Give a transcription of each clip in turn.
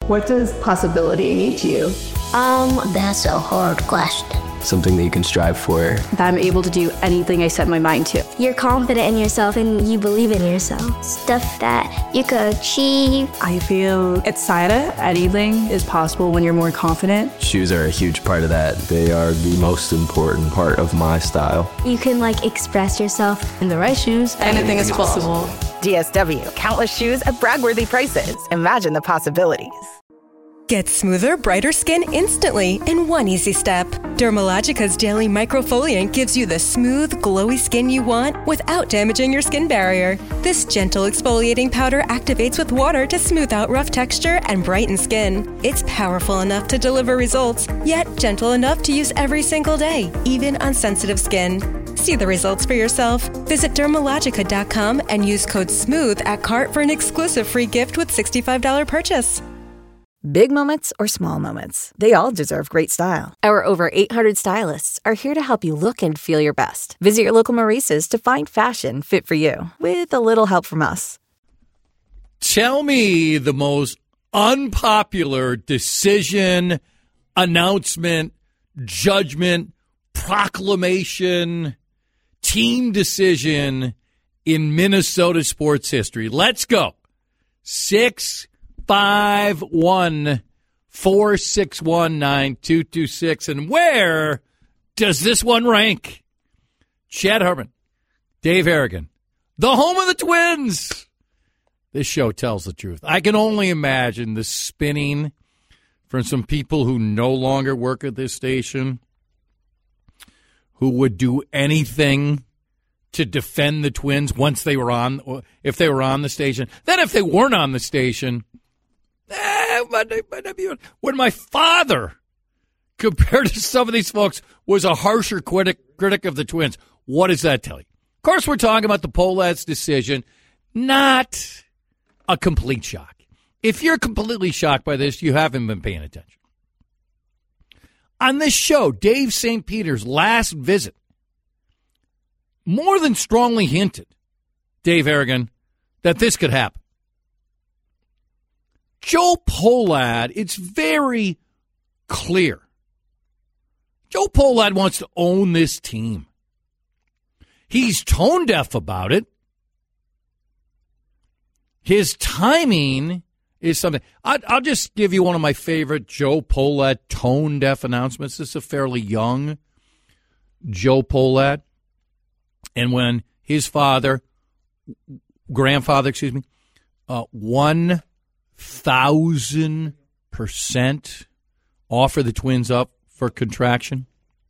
What does possibility mean to you? That's a hard question. Something that you can strive for. That I'm able to do anything I set my mind to. You're confident in yourself and you believe in yourself. Stuff that you could achieve. I feel excited. Anything is possible when you're more confident. Shoes are a huge part of that. They are the most important part of my style. You can express yourself. In the right shoes, anything is possible. DSW, countless shoes at brag-worthy prices. Imagine the possibilities. Get smoother, brighter skin instantly in one easy step. Dermalogica's daily microfoliant gives you the smooth, glowy skin you want without damaging your skin barrier. This gentle exfoliating powder activates with water to smooth out rough texture and brighten skin. It's powerful enough to deliver results, yet gentle enough to use every single day, even on sensitive skin. See the results for yourself. Visit Dermalogica.com and use code SMOOTH at cart for an exclusive free gift with $65 purchase. Big moments or small moments, they all deserve great style. Our over 800 stylists are here to help you look and feel your best. Visit your local Maurice's to find fashion fit for you, with a little help from us. Tell me the most unpopular decision, announcement, judgment, proclamation, team decision in Minnesota sports history. Let's go. 651-461-9226. And where does this one rank? Chad Hartman, Dave Harrigan, the home of the Twins. This show tells the truth. I can only imagine the spinning from some people who no longer work at this station, who would do anything to defend the Twins once they were on, or if they were on the station. Then if they weren't on the station, when my father, compared to some of these folks, was a harsher critic of the Twins, what does that tell you? Of course, we're talking about the Pohlads decision, not a complete shock. If you're completely shocked by this, you haven't been paying attention. On this show, Dave St. Peter's last visit more than strongly hinted, Dave Harrigan, that this could happen. Joe Pohlad, it's very clear. Joe Pohlad wants to own this team. He's tone deaf about it. His timing is something. I'll just give you one of my favorite Joe Pohlad tone deaf announcements. This is a fairly young Joe Pohlad. And when his grandfather, 1,000% offer the Twins up for contraction,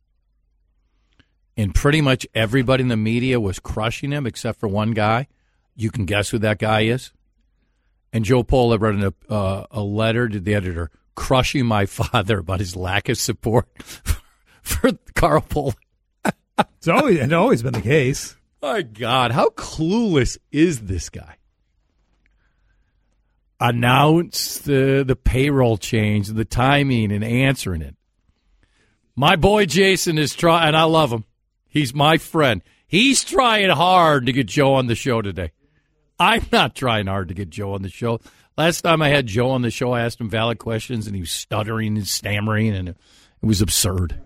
and pretty much everybody in the media was crushing him except for one guy. You can guess who that guy is. And Joe Pohlad wrote a letter to the editor crushing my father about his lack of support for Carl Pohlad. It's always been the case. My God, how clueless is this guy? Announce the payroll change, the timing, and answering it. My boy Jason is trying, and I love him. He's my friend. He's trying hard to get Joe on the show today. I'm not trying hard to get Joe on the show. Last time I had Joe on the show, I asked him valid questions, and he was stuttering and stammering, and it was absurd.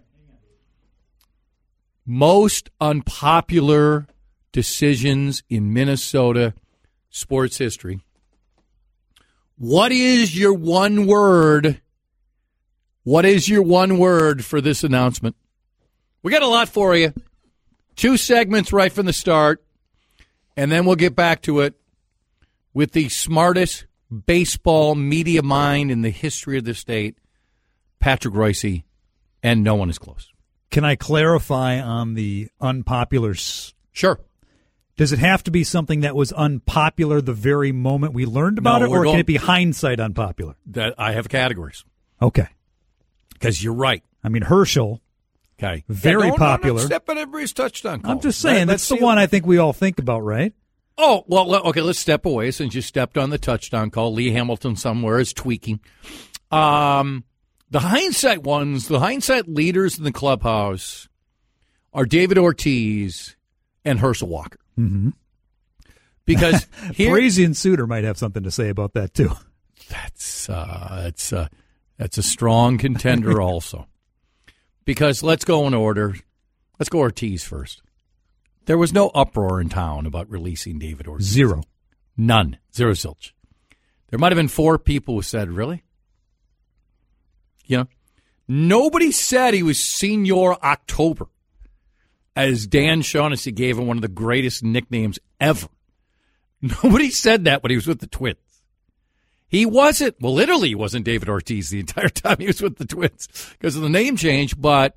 Most unpopular decisions in Minnesota sports history. What is your one word? What is your one word for this announcement? We got a lot for you. 2 segments right from the start, and then we'll get back to it with the smartest baseball media mind in the history of the state, Patrick Reusse, and no one is close. Can I clarify on the unpopular? Sure. Does it have to be something that was unpopular the very moment we learned about it, or can it be hindsight unpopular? That I have categories. Okay. Because you're right. I mean, Herschel, okay, very popular. Don't step on everybody's touchdown call. I'm just saying, that's the one I think we all think about, right? Oh, well, okay, let's step away since you stepped on the touchdown call. Lee Hamilton somewhere is tweaking. The hindsight ones, the hindsight leaders in the clubhouse are David Ortiz and Herschel Walker. Mm-hmm. Because Parisian Suter might have something to say about that, too. That's a strong contender also. Because let's go in order. Let's go Ortiz first. There was no uproar in town about releasing David Ortiz. Zero. None. Zero zilch. There might have been 4 people who said, really? You know, nobody said he was Senior October, as Dan Shaughnessy gave him one of the greatest nicknames ever. Nobody said that when he was with the Twins. He wasn't, well, literally he wasn't David Ortiz the entire time he was with the Twins because of the name change, but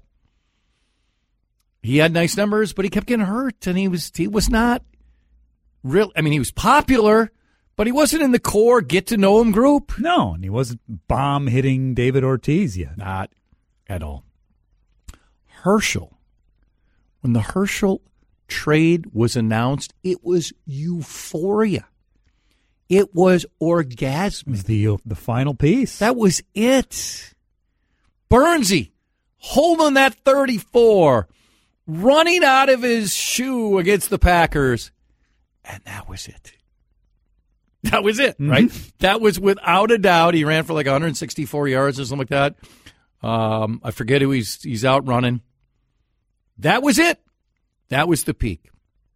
he had nice numbers, but he kept getting hurt, and he was not real. I mean, he was popular, but he wasn't in the core get-to-know-him group. No, and he wasn't bomb-hitting David Ortiz yet. Not at all. Herschel. When the Herschel trade was announced, it was euphoria. It was orgasmic. It was the final piece. That was it. Burnsy holding that 34, running out of his shoe against the Packers, and that was it. That was it, right? That was without a doubt. He ran for like 164 yards or something like that. I forget who he's out running. That was it. That was the peak.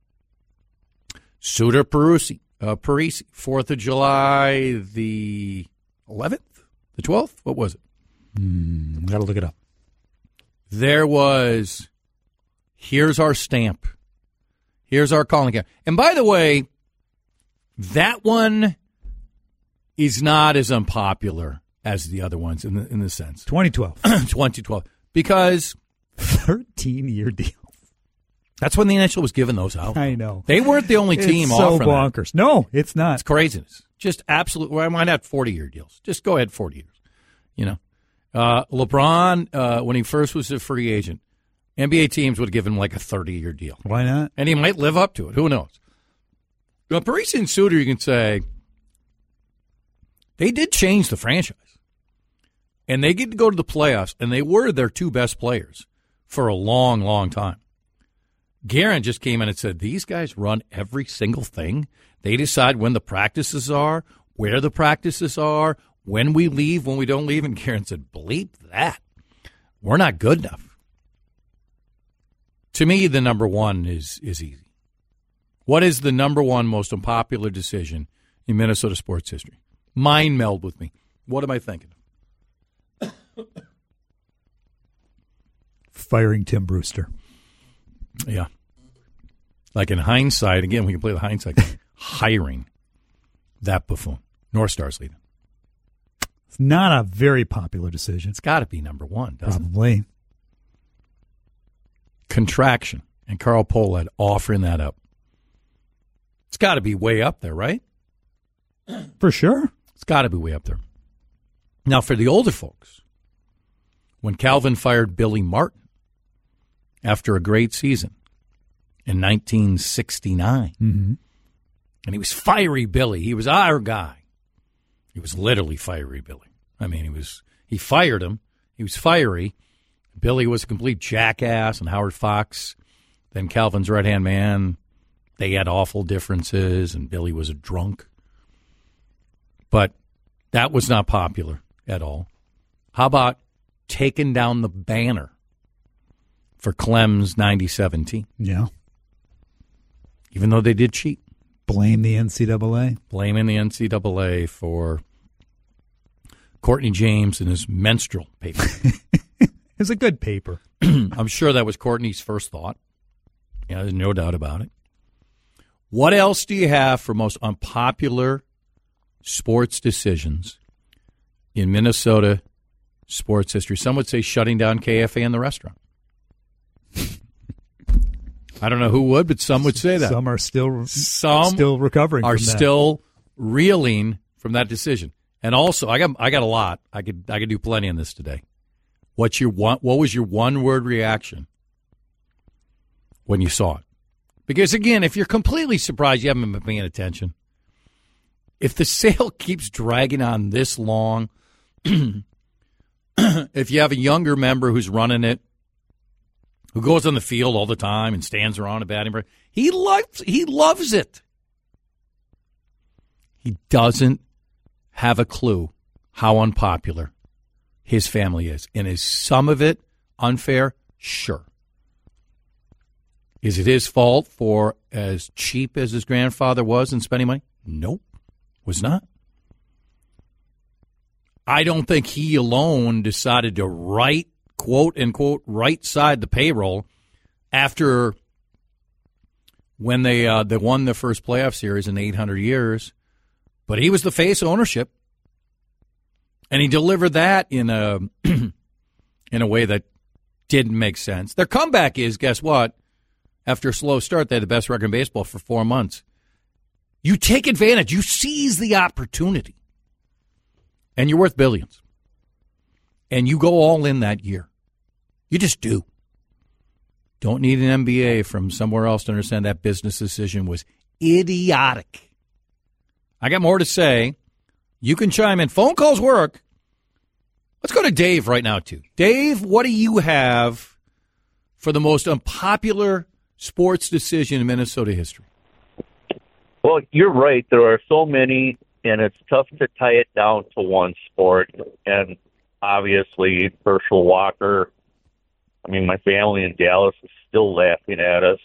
Suter Parisi, 4th of July, the 11th? The 12th? What was it? Got to look it up. There was, here's our stamp. Here's our calling card. And by the way, that one is not as unpopular as the other ones in the sense. 2012. 2012. Because 13-year deal. That's when the NHL was giving those out. I know. They weren't the only team offering so bonkers. That. No, it's not. It's craziness. Just absolute. Well, I might have 40-year deals. Just go ahead, 40 years. You know, LeBron, when he first was a free agent, NBA teams would give him like a 30-year deal. Why not? And he might live up to it. Who knows? Now, Parisi and Suter, you can say, they did change the franchise. And they get to go to the playoffs, and they were their 2 best players for a long, long time. Guerin just came in and said, these guys run every single thing. They decide when the practices are, where the practices are, when we leave, when we don't leave. And Guerin said, bleep that. We're not good enough. To me, the number one is easy. What is the number one most unpopular decision in Minnesota sports history? Mind meld with me. What am I thinking? Firing Tim Brewster. Yeah. Like in hindsight, again, we can play the hindsight game. Hiring that buffoon. North Star's leaving. It's not a very popular decision. It's got to be number one, doesn't it? Probably. Contraction and Carl Pohlad offering that up. It's got to be way up there, right? For sure. It's got to be way up there. Now, for the older folks, when Calvin fired Billy Martin after a great season in 1969, and he was Fiery Billy. He was our guy. He was literally Fiery Billy. I mean, he fired him. He was fiery. Billy was a complete jackass, and Howard Fox, then Calvin's right-hand man, they had awful differences, and Billy was a drunk. But that was not popular at all. How about taking down the banner for Clem's 97 team? Yeah. Even though they did cheat. Blame the NCAA. Blaming the NCAA for Courtney James and his menstrual paper. It's a good paper. I'm sure that was Courtney's first thought. Yeah, there's no doubt about it. What else do you have for most unpopular sports decisions in Minnesota sports history? Some would say shutting down KFA and the restaurant. I don't know who would, but some would say that. Some are still recovering. Are from that. still reeling from that decision. And also, I got a lot. I could do plenty on this today. What was your one-word reaction when you saw it? Because, again, if you're completely surprised, you haven't been paying attention. If the sale keeps dragging on this long, if you have a younger member who's running it, who goes on the field all the time and stands around a batting practice, he loves it. He doesn't have a clue how unpopular his family is. And is some of it unfair? Sure. Is it his fault for as cheap as his grandfather was in spending money? Nope, was not. I don't think he alone decided to write, quote unquote, right side the payroll after when they won the first playoff series in 800 years. But he was the face of ownership, and he delivered that in a in a way that didn't make sense. Their comeback is, guess what? After a slow start, they had the best record in baseball for 4 months. You take advantage. You seize the opportunity. And you're worth billions. And you go all in that year. You just do. Don't need an MBA from somewhere else to understand that business decision was idiotic. I got more to say. You can chime in. Phone calls work. Let's go to Dave right now, too. Dave, what do you have for the most unpopular sports decision in Minnesota history? Well, you're right. There are so many, and it's tough to tie it down to one sport. And obviously, Herschel Walker, I mean, my family in Dallas is still laughing at us.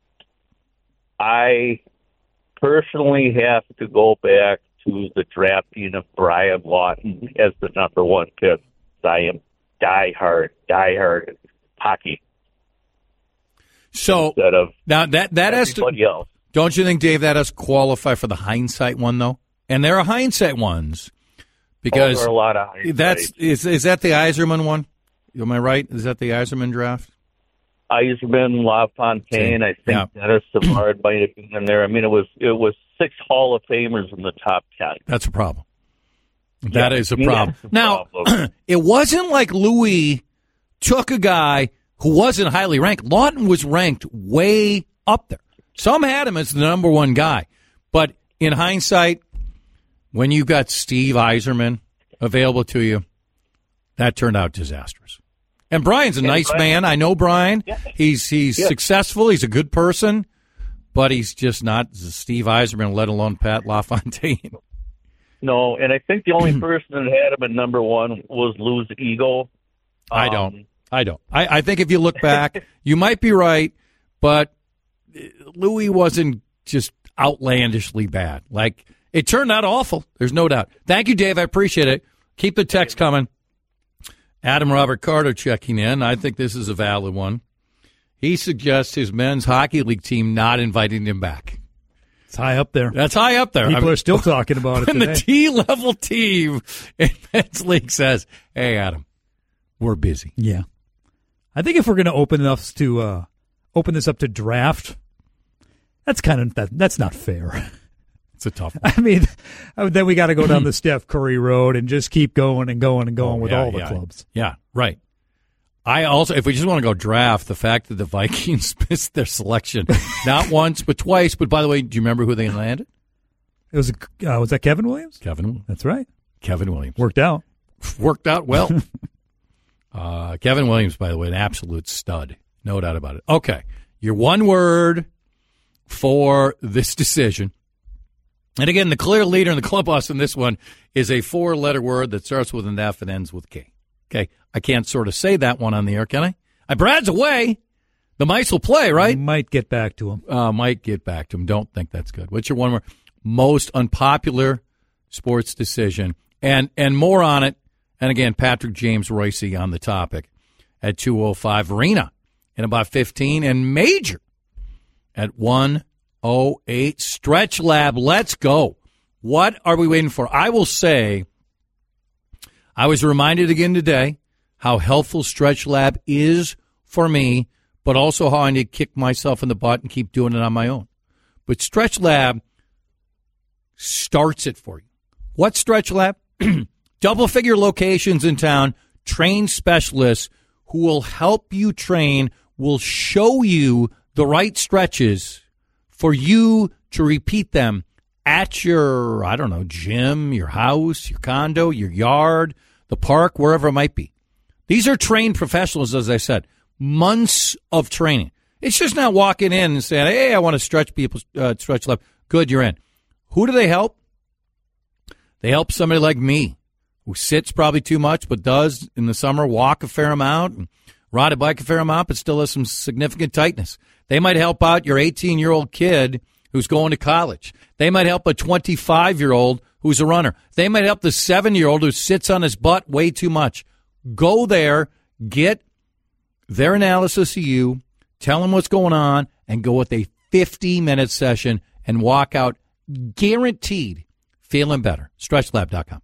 I personally have to go back to the drafting of Brian Lawton as the number one pick. I am diehard hockey. So now that has to. Else. Don't you think, Dave, that has to qualify for the hindsight one though? And there are hindsight ones because there are a lot of hindsight. Is that the Yzerman one? Am I right? Is that the Yzerman draft? Yzerman, LaFontaine, I think Dennis Savard might have been in there. I mean, it was 6 Hall of Famers in the top 10. That's a problem. That is a problem. Now, it wasn't like Louis took a guy who wasn't highly ranked. Lawton was ranked way up there. Some had him as the number one guy. But in hindsight, when you got Steve Yzerman available to you, that turned out disastrous. And Brian's a nice man. I know Brian. Yeah. He's successful. He's a good person. But he's just not Steve Yzerman, let alone Pat LaFontaine. No, and I think the only person that had him at number one was Lou's ego. I don't. I think if you look back, you might be right, but Louis wasn't just outlandishly bad. Like, it turned out awful. There's no doubt. Thank you, Dave. I appreciate it. Keep the text coming. Adam Robert Carter checking in. I think this is a valid one. He suggests his men's hockey league team not inviting him back. It's high up there. That's high up there. People are still talking about it today. When the T-level team in men's league says, hey, Adam, we're busy. Yeah. I think if we're going to open this up to draft, that's not fair. It's a tough one. I mean, then we got to go down the Steph Curry road and just keep going and going and going with all the clubs. Yeah, right. I also, if we just want to go draft, the fact that the Vikings missed their selection, not once, but twice. But by the way, do you remember who they landed? It was that Kevin Williams? Kevin Williams. That's right. Kevin Williams. Worked out well. Kevin Williams, by the way, an absolute stud. No doubt about it. Okay. Your one word for this decision. And again, the clear leader in the clubhouse in this one is a 4-letter word that starts with an F and ends with K. Okay. I can't sort of say that one on the air, can I? Brad's away. The mice will play, right? Might get back to him. Don't think that's good. What's your one word? Most unpopular sports decision. And more on it. And again, Patrick James Royce on the topic at 2:05. Arena in about 15. And Major at 1:08. Stretch Lab, let's go. What are we waiting for? I will say, I was reminded again today how helpful Stretch Lab is for me, but also how I need to kick myself in the butt and keep doing it on my own. But Stretch Lab starts it for you. What's Stretch Lab? Double-figure locations in town, trained specialists who will help you train, will show you the right stretches for you to repeat them at your, gym, your house, your condo, your yard, the park, wherever it might be. These are trained professionals, as I said, months of training. It's just not walking in and saying, hey, I want to stretch people, Stretch Lab. Good, you're in. Who do they help? They help somebody like me, who sits probably too much, but does in the summer walk a fair amount and ride a bike a fair amount, but still has some significant tightness. They might help out your 18-year-old kid who's going to college. They might help a 25-year-old who's a runner. They might help the 7-year-old who sits on his butt way too much. Go there, get their analysis of you, tell them what's going on, and go with a 50-minute session and walk out guaranteed feeling better. StretchLab.com.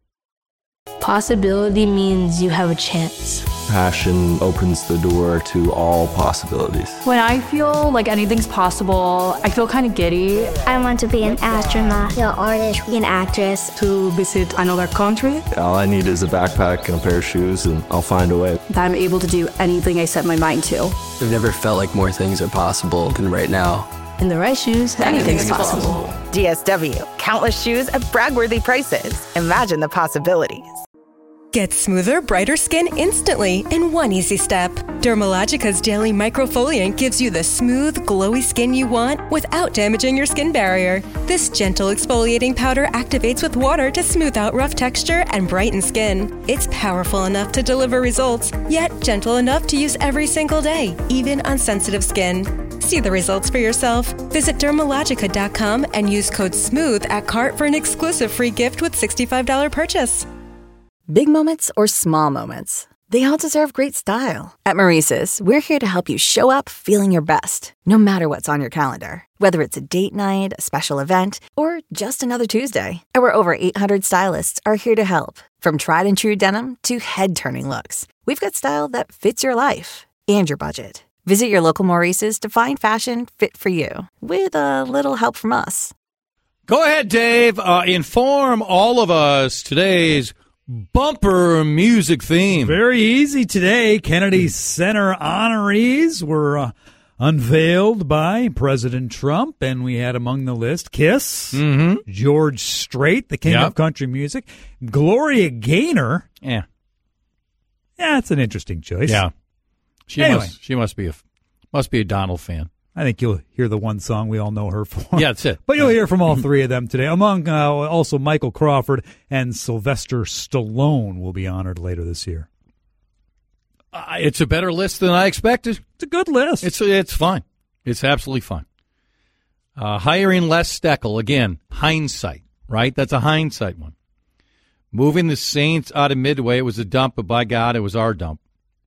Possibility means you have a chance. Passion opens the door to all possibilities. When I feel like anything's possible, I feel kind of giddy. I want to be an astronaut, be an artist, be an actress. To visit another country. All I need is a backpack and a pair of shoes, and I'll find a way. That I'm able to do anything I set my mind to. I've never felt like more things are possible than right now. In the right shoes, anything's possible. DSW, countless shoes at brag-worthy prices. Imagine the possibilities. Get smoother, brighter skin instantly in one easy step. Dermalogica's Daily Microfoliant gives you the smooth, glowy skin you want without damaging your skin barrier. This gentle exfoliating powder activates with water to smooth out rough texture and brighten skin. It's powerful enough to deliver results, yet gentle enough to use every single day, even on sensitive skin. See the results for yourself. Visit Dermalogica.com and use code SMOOTH at cart for an exclusive free gift with $65 purchase. Big moments or small moments, they all deserve great style. At Maurice's, we're here to help you show up feeling your best, no matter what's on your calendar. Whether it's a date night, a special event, or just another Tuesday, our over 800 stylists are here to help. From tried and true denim to head-turning looks, we've got style that fits your life and your budget. Visit your local Maurice's to find fashion fit for you, with a little help from us. Go ahead, Dave. Inform all of us today's bumper music theme. Very easy today. Kennedy Center honorees were unveiled by President Trump, and we had among the list Kiss, George Strait, the king of country music, Gloria Gaynor. Yeah, it's an interesting choice. Yeah, she must be a Donald fan. I think you'll hear the one song we all know her for. Yeah, that's it. But you'll hear from all three of them today. Among also Michael Crawford and Sylvester Stallone will be honored later this year. It's a better list than I expected. It's a good list. It's fine. It's absolutely fine. Hiring Les Steckel, again, hindsight, right? That's a hindsight one. Moving the Saints out of Midway, it was a dump, but by God, it was our dump.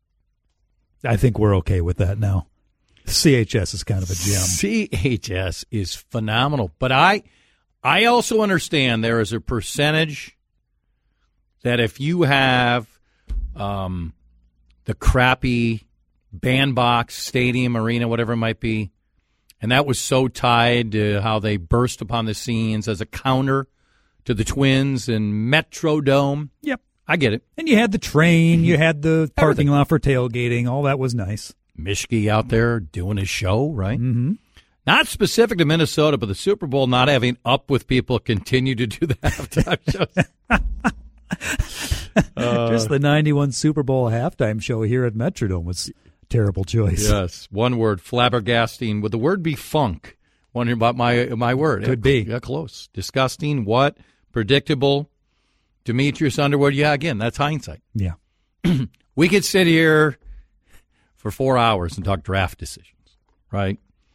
I think we're okay with that now. CHS is kind of a gem. CHS is phenomenal. But I also understand there is a percentage that if you have the crappy bandbox, stadium, arena, whatever it might be, and that was so tied to how they burst upon the scenes as a counter to the Twins and Metrodome. Yep. I get it. And you had the train, you had the parking lot for tailgating. All that was nice. Mischke out there doing his show, right? Mm-hmm. Not specific to Minnesota, but the Super Bowl not having Up With people continue to do the halftime shows. Just the 91 Super Bowl halftime show here at Metrodome was a terrible choice. Yes, one word, flabbergasting. Would the word be funk? Wondering about my word. Could be. Yeah, close. Disgusting, what? Predictable. Demetrius Underwood, yeah, again, that's hindsight. Yeah. We could sit here for 4 hours and talk draft decisions, right?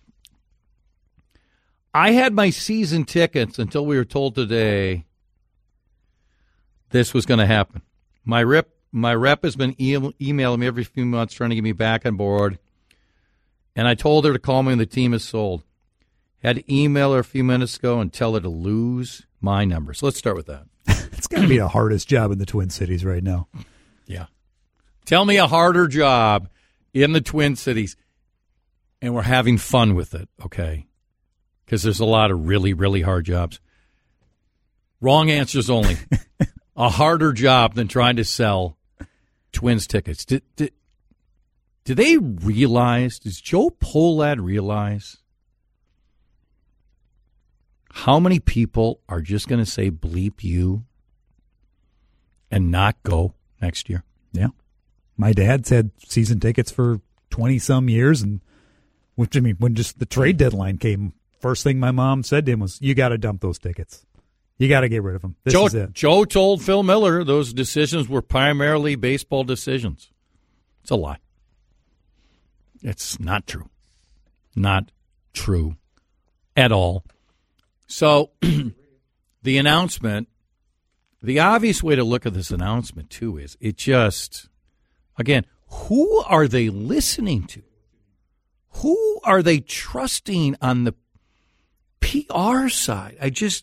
I had my season tickets until we were told today this was going to happen. My rep has been emailing me every few months trying to get me back on board, and I told her to call me when the team is sold. Had to email her a few minutes ago and tell her to lose my number. So let's start with that. It's got to be the hardest job in the Twin Cities right now. Yeah. Tell me a harder job in the Twin Cities, and we're having fun with it, okay? Because there's a lot of really, really hard jobs. Wrong answers only. A harder job than trying to sell Twins tickets. Do they realize, does Joe Pohlad realize how many people are just going to say bleep you and not go next year? Yeah. My dad's had season tickets for 20-some years, and when just the trade deadline came, first thing my mom said to him was, "You got to dump those tickets." You got to get rid of him. This is it. Joe told Phil Miller those decisions were primarily baseball decisions. It's a lie. It's not true. Not true at all. So the announcement, the obvious way to look at this announcement, too, is it just, again, who are they listening to? Who are they trusting on the PR side?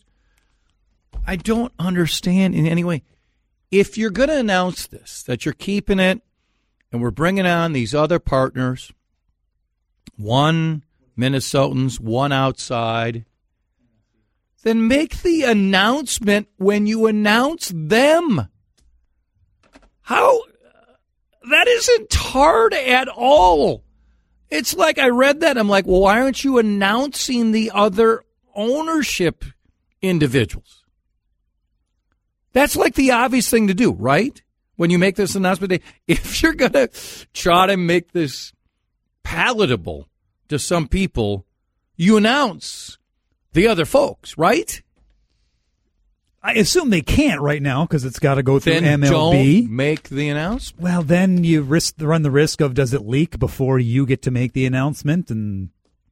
I don't understand in any way. If you're going to announce this, that you're keeping it and we're bringing on these other partners, one Minnesotans, one outside, then make the announcement when you announce them. How? That isn't hard at all. It's like I read that. I'm like, well, why aren't you announcing the other ownership individuals? That's like the obvious thing to do, right? When you make this announcement, if you're going to try to make this palatable to some people, you announce the other folks, right? I assume they can't right now because it's got to go through then MLB. Don't make the announcement. Well, then you run the risk of does it leak before you get to make the announcement? And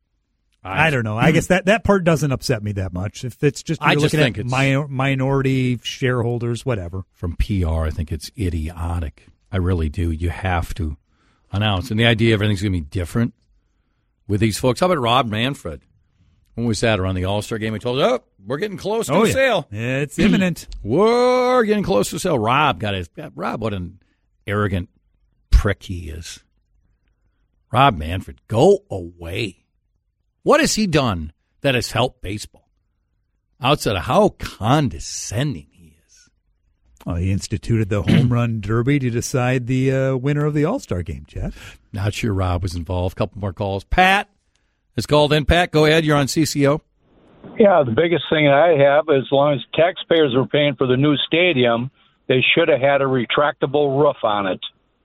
I don't know. I guess that part doesn't upset me that much. If it's just I just think at it's minority shareholders, whatever. From PR, I think it's idiotic. I really do. You have to announce. And the idea everything's going to be different with these folks. How about Rob Manfred? When we sat around the All-Star game, he told us, we're getting close to sale. It's imminent. We're getting close to sale. Rob, what an arrogant prick he is. Rob Manfred, go away. What has he done that has helped baseball? Outside of how condescending he is. Well, he instituted the home run derby to decide the winner of the All-Star game, Chad. Not sure Rob was involved. Couple more calls. Pat is called in. Pat, go ahead. You're on CCO. Yeah, the biggest thing I have, as long as taxpayers were paying for the new stadium, they should have had a retractable roof on it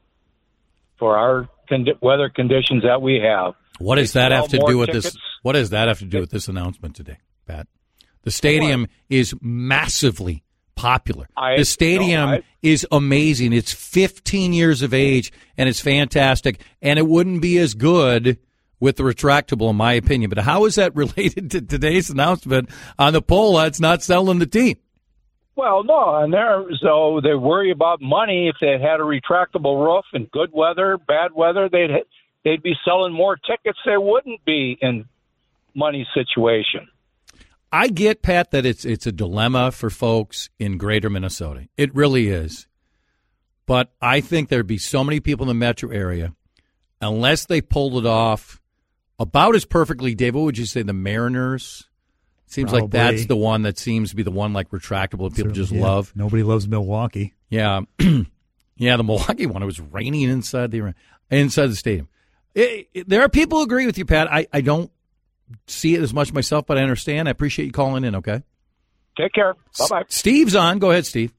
for our weather conditions that we have. What does that have to do with this? What does that have to do with this announcement today, Pat? The stadium is massively popular. The stadium is amazing. It's 15 years of age, and it's fantastic. And it wouldn't be as good with the retractable, in my opinion. But how is that related to today's announcement on the poll that's not selling the team? Well, no, and so they worry about money. If they had a retractable roof in good weather, bad weather, they'd be selling more tickets. They wouldn't be in money situation. I get, Pat, that it's a dilemma for folks in greater Minnesota. It really is. But I think there'd be so many people in the metro area, unless they pulled it off about as perfectly, Dave, what would you say, the Mariners? Seems like that's the one that seems to be the one like retractable that people just love. Nobody loves Milwaukee. Yeah. Yeah, the Milwaukee one, it was raining inside the stadium. There are people who agree with you, Pat. I don't see it as much myself, but I understand. I appreciate you calling in, okay? Take care. Bye-bye. Steve's on. Go ahead, Steve.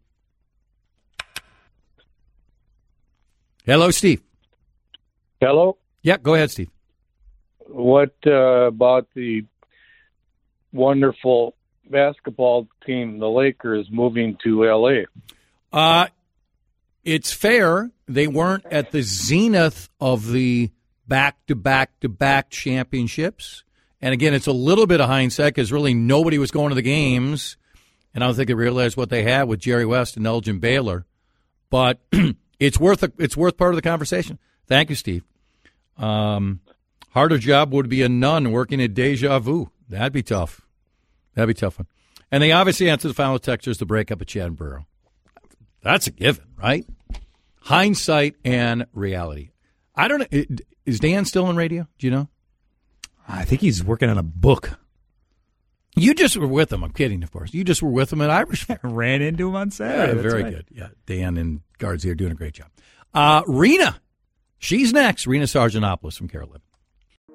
Hello, Steve. Hello? Yeah, go ahead, Steve. What about the wonderful basketball team, the Lakers, moving to L.A.? It's fair. They weren't at the zenith of the back-to-back-to-back championships. And again, it's a little bit of hindsight because really nobody was going to the games. And I don't think they realized what they had with Jerry West and Elgin Baylor. But it's worth part of the conversation. Thank you, Steve. Harder job would be a nun working at Deja Vu. That'd be tough. That'd be a tough one. And they obviously answered the final texters the breakup of Chad and Burrow. That's a given, right? Hindsight and reality. I don't know. Is Dan still in radio? Do you know? I think he's working on a book. You just were with him. I'm kidding, of course. You just were with him at Irish Fair. Ran into him on Saturday. Yeah, very good. Yeah, Dan and Guards here doing a great job. Rena, she's next. Rena Sargentopoulos from Carolina.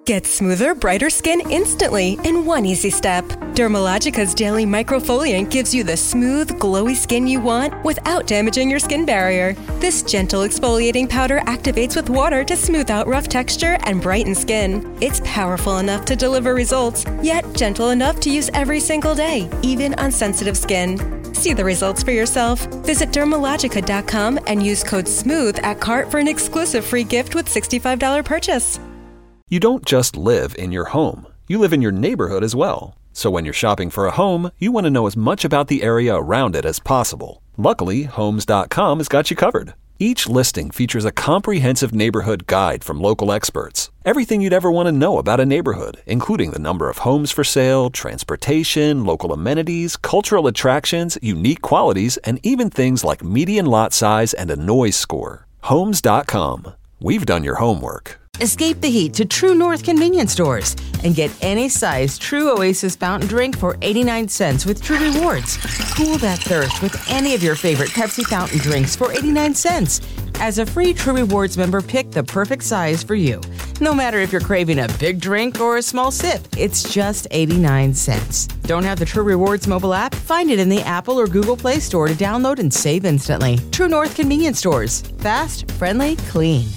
Get smoother, brighter skin instantly in one easy step. Dermalogica's daily microfoliant gives you the smooth, glowy skin you want without damaging your skin barrier. This gentle exfoliating powder activates with water to smooth out rough texture and brighten skin. It's powerful enough to deliver results, yet gentle enough to use every single day, even on sensitive skin. See the results for yourself. Visit Dermalogica.com and use code SMOOTH at cart for an exclusive free gift with $65 purchase. You don't just live in your home. You live in your neighborhood as well. So when you're shopping for a home, you want to know as much about the area around it as possible. Luckily, Homes.com has got you covered. Each listing features a comprehensive neighborhood guide from local experts. Everything you'd ever want to know about a neighborhood, including the number of homes for sale, transportation, local amenities, cultural attractions, unique qualities, and even things like median lot size and a noise score. Homes.com. We've done your homework. Escape the heat to True North convenience stores and get any size True Oasis fountain drink for 89 cents with True Rewards. Cool that thirst with any of your favorite Pepsi fountain drinks for 89 cents. As a free True Rewards member, pick the perfect size for you. No matter if you're craving a big drink or a small sip, it's just 89 cents. Don't have the True Rewards mobile app? Find it in the Apple or Google Play Store to download and save instantly. True North convenience stores. Fast, friendly, clean.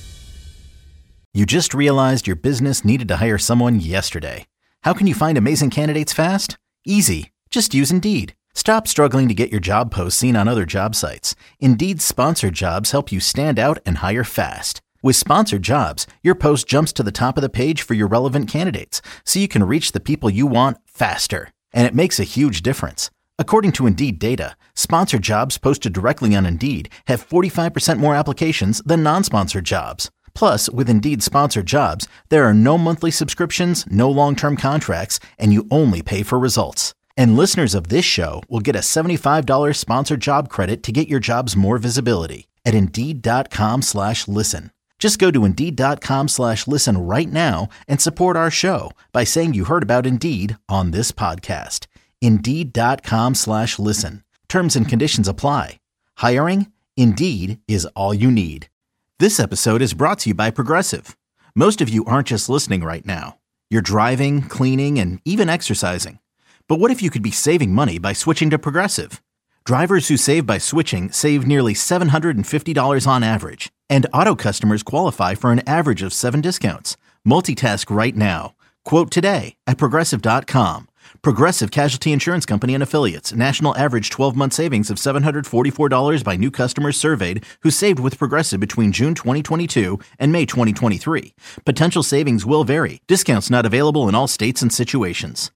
You just realized your business needed to hire someone yesterday. How can you find amazing candidates fast? Easy. Just use Indeed. Stop struggling to get your job posts seen on other job sites. Indeed's sponsored jobs help you stand out and hire fast. With sponsored jobs, your post jumps to the top of the page for your relevant candidates, so you can reach the people you want faster. And it makes a huge difference. According to Indeed data, sponsored jobs posted directly on Indeed have 45% more applications than non-sponsored jobs. Plus, with Indeed sponsored jobs, there are no monthly subscriptions, no long-term contracts, and you only pay for results. And listeners of this show will get a $75 sponsored job credit to get your jobs more visibility at Indeed.com/listen. Just go to Indeed.com/listen right now and support our show by saying you heard about Indeed on this podcast. Indeed.com/listen. Terms and conditions apply. Hiring? Indeed is all you need. This episode is brought to you by Progressive. Most of you aren't just listening right now. You're driving, cleaning, and even exercising. But what if you could be saving money by switching to Progressive? Drivers who save by switching save nearly $750 on average. And auto customers qualify for an average of 7 discounts. Multitask right now. Quote today at Progressive.com. Progressive Casualty Insurance Company and Affiliates. National average 12-month savings of $744 by new customers surveyed who saved with Progressive between June 2022 and May 2023. Potential savings will vary. Discounts not available in all states and situations.